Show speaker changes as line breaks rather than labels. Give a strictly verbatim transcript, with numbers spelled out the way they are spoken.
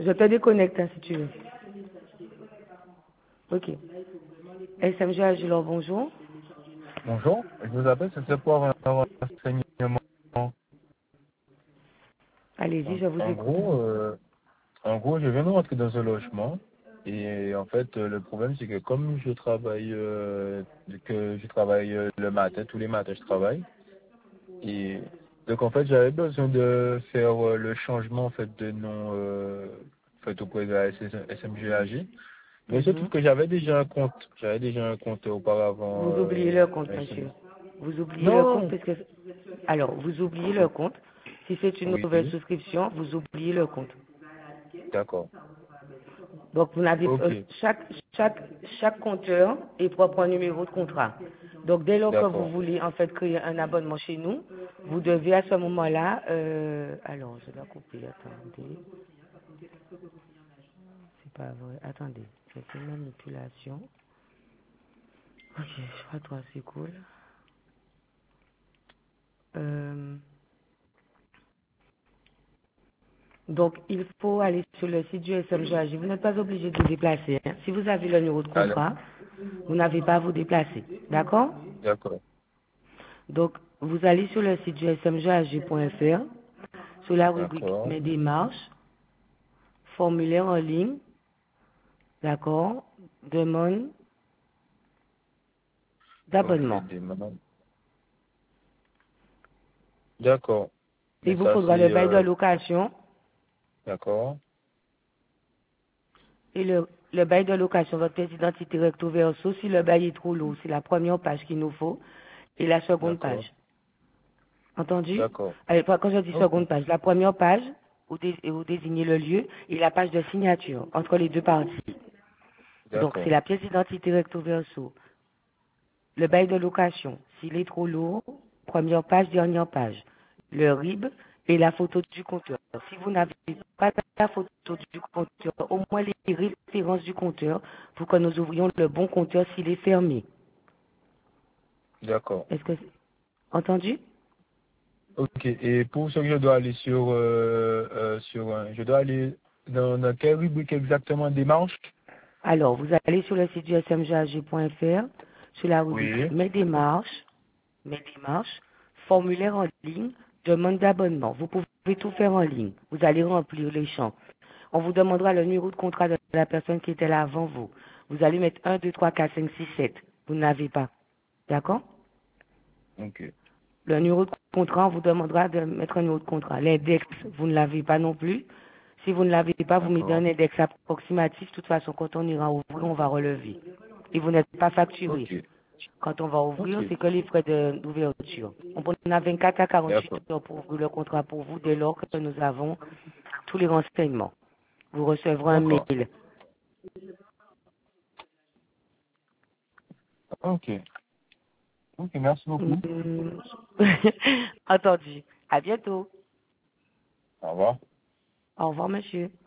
Je te déconnecte hein, si tu veux. Ok. S M G Agilor, bonjour.
Bonjour, je vous appelle, c'est pour avoir un renseignement.
Allez-y,
En,
je vous
en
écoute.
gros, euh, en gros, je viens de rentrer dans un logement et en fait, euh, le problème c'est que comme je travaille, euh, que je travaille euh, le matin, tous les matins je travaille et donc en fait j'avais besoin de faire euh, le changement en fait de nom euh, fait auprès de la S M G A G. Mais je trouve
Mhm.
que j'avais déjà un compte, j'avais déjà un compte auparavant.
Vous oubliez
Euh,
le compte,
S M G.
monsieur. Vous oubliez le compte
Non,
parce que... Alors, vous oubliez le compte. Si c'est une
oui,
nouvelle souscription, vous oubliez le compte.
d'accord.
Donc, vous n'avez
Ok,
euh, chaque, chaque, chaque compteur est propre un numéro de contrat. Donc, dès lors que vous
d'accord.
voulez en fait créer un abonnement chez nous, vous devez à ce moment-là... euh, Alors, je dois couper, attendez. C'est pas vrai. Attendez, c'est une manipulation. Ok, je crois que toi, c'est cool. Euh, donc, il faut aller sur le site du S M G A G. Vous n'êtes pas obligé de vous déplacer, hein. Si vous avez le numéro de
Alors,
contrat, vous n'avez pas à vous déplacer. D'accord?
d'accord,
Donc, vous allez sur le site du S M G A G point F R, sur la rubrique
d'accord.
Mes démarches, formulaire en ligne, d'accord? Demande
Ok,
d'abonnement.
des mamans. D'accord.
Il
Mais
vous
ça,
faudra le
c'est...
bail de
Euh,
location
d'accord,
et le, le bail de location, votre pièce d'identité recto verso, si le bail est trop lourd, c'est la première page qu'il nous faut et la seconde
d'accord,
page. Entendu?
d'accord.
Allez, quand je dis
Ok,
seconde page, la première page, où, dé- où désignez le lieu, et la page de signature, entre les deux parties. Donc, c'est
d'accord,
la pièce d'identité recto verso. Le bail de location, s'il est trop lourd, première page, dernière page. Le R I B et la photo du compteur. Si vous n'avez pas la photo du compteur, au moins les références du compteur pour que nous ouvrions le bon compteur s'il est fermé.
d'accord.
Est-ce que c'est entendu?
Ok, et pour ce que je dois aller sur... Euh, euh, sur euh, je dois aller dans, dans quelle rubrique exactement démarche?
Alors, vous allez sur le site du S M G A G point F R, sur la rubrique
Oui,
Mes démarches, Mes démarches, formulaire en ligne, demande d'abonnement. Vous pouvez tout faire en ligne. Vous allez remplir les champs. On vous demandera le numéro de contrat de la personne qui était là avant vous. Vous allez mettre un, deux, trois, quatre, cinq, six, sept. Vous n'avez pas. D'accord?
ok,
Le numéro de contrat, on vous demandera de mettre un numéro de contrat. L'index, vous ne l'avez pas non plus. Si vous ne l'avez pas, vous mettez
d'accord.
un index approximatif. De toute façon, quand on ira ouvrir, on va relever. Et vous n'êtes pas facturé.
Ok,
Quand on va
ok,
ouvrir, c'est que les frais de- d'ouverture. On a vingt-quatre à quarante-huit
d'accord,
heures pour ouvrir le contrat pour vous dès lors que nous avons tous les renseignements. Vous recevrez un
d'accord.
mail.
Ok, ok, merci beaucoup.
Hmm. Entendu. À bientôt.
Au revoir.
Au revoir, monsieur.